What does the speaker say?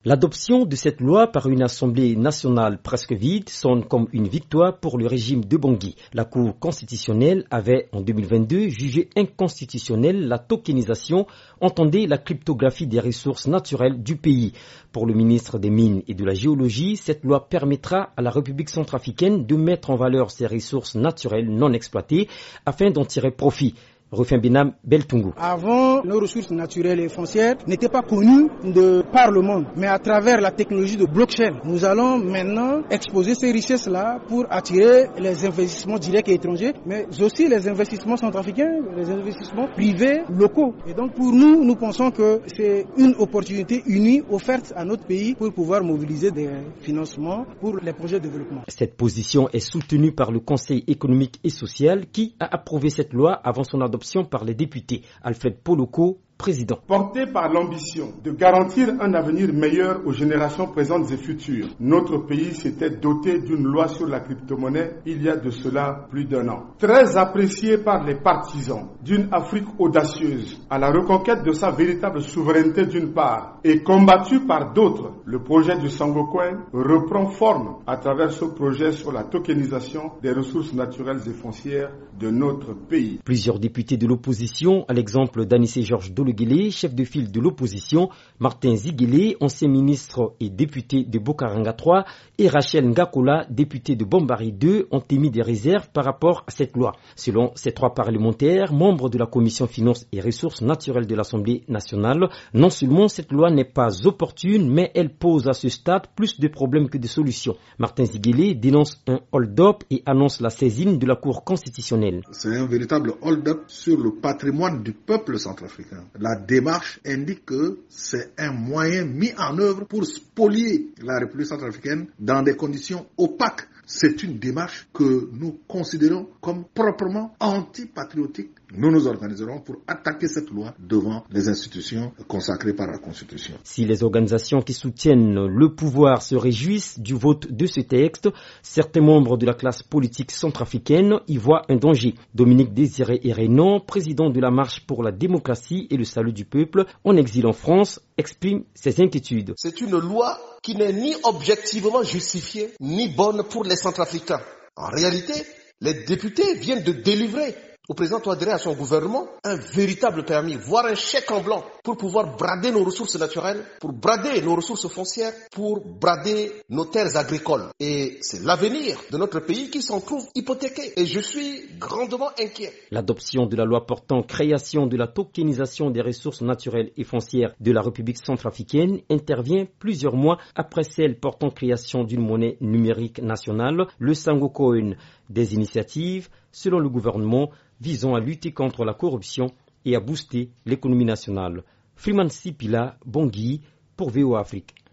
L'adoption de cette loi par une assemblée nationale presque vide sonne comme une victoire pour le régime de Bangui. La Cour constitutionnelle avait en 2022 jugé inconstitutionnelle la tokenisation, entendez la cryptographie des ressources naturelles du pays. Pour le ministre des Mines et de la Géologie, cette loi permettra à la République centrafricaine de mettre en valeur ses ressources naturelles non exploitées afin d'en tirer profit. Rufin Binam Beltungu. Avant, nos ressources naturelles et foncières n'étaient pas connues de par le monde, mais à travers la technologie de blockchain, nous allons maintenant exposer ces richesses-là pour attirer les investissements directs et étrangers, mais aussi les investissements centrafricains, les investissements privés locaux. Et donc pour nous, nous pensons que c'est une opportunité unie offerte à notre pays pour pouvoir mobiliser des financements pour les projets de développement. Cette position est soutenue par le Conseil économique et social qui a approuvé cette loi avant son adoption par les députés. Alfred Poloko, président. Porté par l'ambition de garantir un avenir meilleur aux générations présentes et futures, notre pays s'était doté d'une loi sur la crypto-monnaie il y a de cela plus d'1 an. Très apprécié par les partisans d'une Afrique audacieuse à la reconquête de sa véritable souveraineté d'une part et combattu par d'autres, le projet du Sangocoin reprend forme à travers ce projet sur la tokenisation des ressources naturelles et foncières de notre pays. Plusieurs députés de l'opposition, à l'exemple d'Anissé Georges Dologuélé, chef de file de l'opposition, Martin Ziguélé, ancien ministre et député de Bokaranga 3, et Rachel Ngakola, député de Bombari 2, ont émis des réserves par rapport à cette loi. Selon ces trois parlementaires, membres de la Commission Finances et Ressources naturelles de l'Assemblée nationale, non seulement cette loi n'est pas opportune, mais elle pose à ce stade plus de problèmes que de solutions. Martin Ziguélé dénonce un hold-up et annonce la saisine de la Cour constitutionnelle. C'est un véritable hold-up sur le patrimoine du peuple centrafricain. La démarche indique que c'est un moyen mis en œuvre pour spolier la République centrafricaine dans des conditions opaques. C'est une démarche que nous considérons comme proprement antipatriotique. Nous nous organiserons pour attaquer cette loi devant les institutions consacrées par la Constitution. Si les organisations qui soutiennent le pouvoir se réjouissent du vote de ce texte, certains membres de la classe politique centrafricaine y voient un danger. Dominique Désiré Hérénon, président de la Marche pour la démocratie et le salut du peuple, en exil en France, exprime ses inquiétudes. C'est une loi qui n'est ni objectivement justifiée, ni bonne pour les Centrafricains. En réalité, les députés viennent de délivrer au président Touadéra et à son gouvernement un véritable permis, voire un chèque en blanc pour pouvoir brader nos ressources naturelles, pour brader nos ressources foncières, pour brader nos terres agricoles. Et c'est l'avenir de notre pays qui s'en trouve hypothéqué. Et je suis grandement inquiet. L'adoption de la loi portant création de la tokenisation des ressources naturelles et foncières de la République centrafricaine intervient plusieurs mois après celle portant création d'une monnaie numérique nationale, le Sangocoin. Des initiatives, selon le gouvernement, visant à lutter contre la corruption et à booster l'économie nationale. Freeman Sipila, Bangui, pour VOA Afrique.